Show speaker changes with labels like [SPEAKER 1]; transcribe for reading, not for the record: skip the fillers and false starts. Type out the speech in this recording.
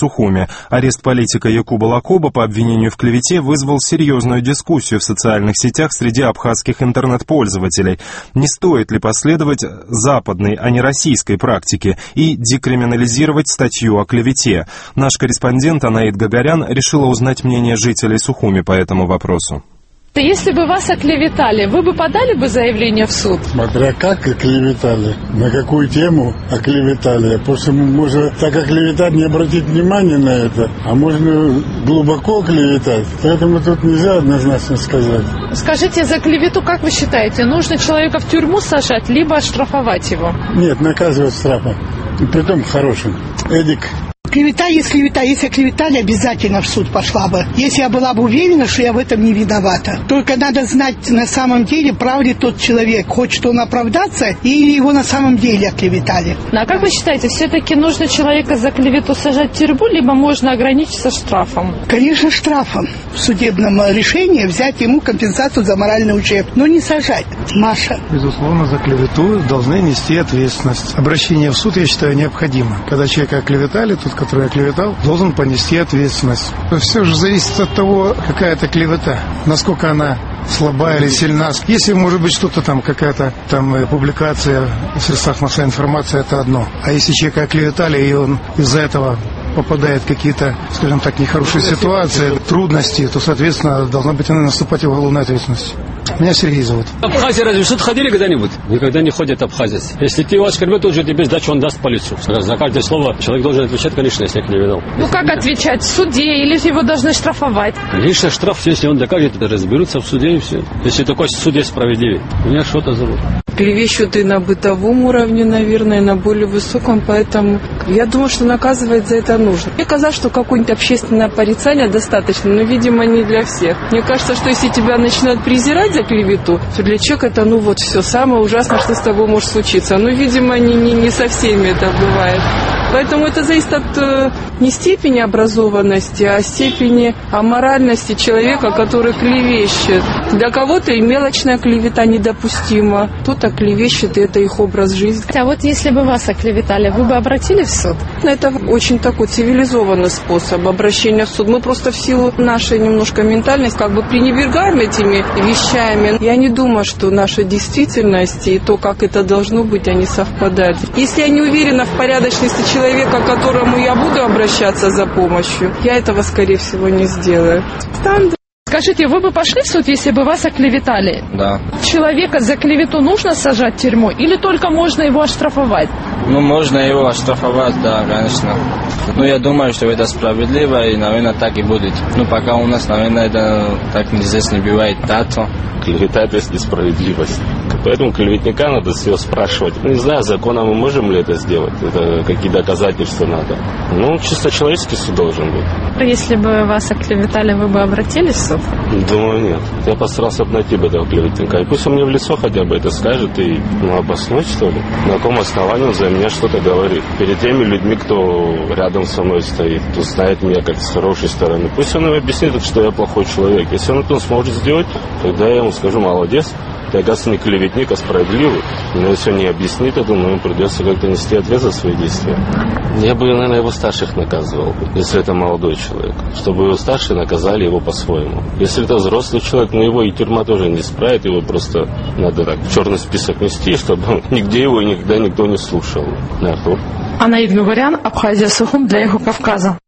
[SPEAKER 1] Сухуми. Арест политика Якуба Лакоба по обвинению в клевете вызвал серьезную дискуссию в социальных сетях среди абхазских интернет-пользователей. Не стоит ли последовать западной, а не российской практике и декриминализировать статью о клевете? Наш корреспондент Анаид Гагарян решила узнать мнение жителей Сухуми по этому вопросу.
[SPEAKER 2] Если бы вас оклеветали, вы бы подали бы заявление в суд?
[SPEAKER 3] Смотря как оклеветали, на какую тему оклеветали. Просто можно так оклеветать, не обратить внимания на это, а можно глубоко оклеветать. Поэтому тут нельзя однозначно сказать.
[SPEAKER 2] Скажите, за клевету, как вы считаете, нужно человека в тюрьму сажать, либо оштрафовать его?
[SPEAKER 3] Нет, наказывать штрафом. И притом хорошим. Эдик.
[SPEAKER 4] Клевета есть клевета. Если клеветали, обязательно в суд пошла бы. Если я была бы уверена, что я в этом не виновата. Только надо знать на самом деле, прав ли тот человек. Хочет он оправдаться или его на самом деле оклеветали.
[SPEAKER 2] А как вы считаете, все-таки нужно человека за клевету сажать в тюрьму, либо можно ограничиться штрафом?
[SPEAKER 4] Конечно, штрафом. В судебном решении взять ему компенсацию за моральный ущерб. Но не сажать. Маша.
[SPEAKER 5] Безусловно, за клевету должны нести ответственность. Обращение в суд, я считаю, необходимо. Когда человека оклеветали, тот, который оклеветал, должен понести ответственность. Но все же зависит от того, какая это клевета, насколько она слабая или сильна. Если, может быть, что-то там, какая-то там публикация в средствах массовой информации, это одно. А если человека оклеветали, и он из-за этого попадает в какие-то, скажем так, нехорошие ситуации, трудности, то, соответственно, должна быть наступать уголовная ответственность. Меня Сергей зовут.
[SPEAKER 6] Абхазия разве в суд ходили когда-нибудь? Никогда не ходят абхазец. Если ты его оскорбил, тут же тебе сдачу он даст по лицу. За каждое слово человек должен отвечать, конечно, если я клеветал.
[SPEAKER 2] Ну как отвечать? В суде или же его должны штрафовать?
[SPEAKER 6] Конечно, штраф, если он докажет, разберутся в суде и все. Если такой суд есть справедливый. Меня что-то зовут.
[SPEAKER 7] Клевещут и на бытовом уровне, наверное, и на более высоком, поэтому я думаю, что наказывать за это нужно. Мне казалось, что какое-нибудь общественное порицание достаточно, но, видимо, не для всех. Мне кажется, что если тебя начинают презирать за клевету, то для человека это, вот все самое ужасное, что с тобой может случиться. Но, видимо, не со всеми это бывает. Поэтому это зависит от не степени образованности, а степени аморальности человека, который клевещет. Для кого-то и мелочная клевета недопустима. Кто-то клевещет, и это их образ жизни.
[SPEAKER 2] А вот если бы вас оклеветали, вы бы обратились в суд?
[SPEAKER 7] Это очень такой цивилизованный способ обращения в суд. Мы просто в силу нашей немножко ментальности пренебрегаем этими вещами. Я не думаю, что наша действительность и то, как это должно быть, они совпадают. Если я не уверена в порядочности человека, к которому я буду обращаться за помощью, я этого, скорее всего, не сделаю.
[SPEAKER 2] Скажите, вы бы пошли в суд, если бы вас оклеветали?
[SPEAKER 8] Да.
[SPEAKER 2] Человека за клевету нужно сажать в тюрьму или только можно его оштрафовать?
[SPEAKER 8] Можно его оштрафовать, да, конечно. Я думаю, что это справедливо и, наверное, так и будет. Пока у нас, наверное, это так здесь не бывает.
[SPEAKER 9] Клевета – это несправедливость. Поэтому клеветника надо все спрашивать. Не знаю, законом мы можем ли это сделать. Это какие доказательства надо. Чисто человеческий суд должен быть.
[SPEAKER 2] Если бы вас оклеветали, вы бы обратились в суд?
[SPEAKER 9] Думаю, нет. Я постарался бы найти этого клеветника. И пусть он мне в лицо хотя бы это скажет и обоснуть, что ли. На каком основании он за меня что-то говорит. Перед теми людьми, кто рядом со мной стоит, кто знает меня как с хорошей стороны. Пусть он им объяснит, что я плохой человек. Если он это сможет сделать, тогда я ему скажу: молодец. Ты, оказывается, не клеветник, а справедливый. Но если он не объяснит это, ему придется как-то нести ответ за свои действия. Я бы, наверное, его старших наказывал, если это молодой человек. Чтобы его старшие наказали его по-своему. Если это взрослый человек, его и тюрьма тоже не справит. Его просто надо так в черный список нести, чтобы нигде его и никогда никто не слушал. Артур.
[SPEAKER 2] Анаид Гагарян, Абхазия, Сухум для Эхо Кавказа.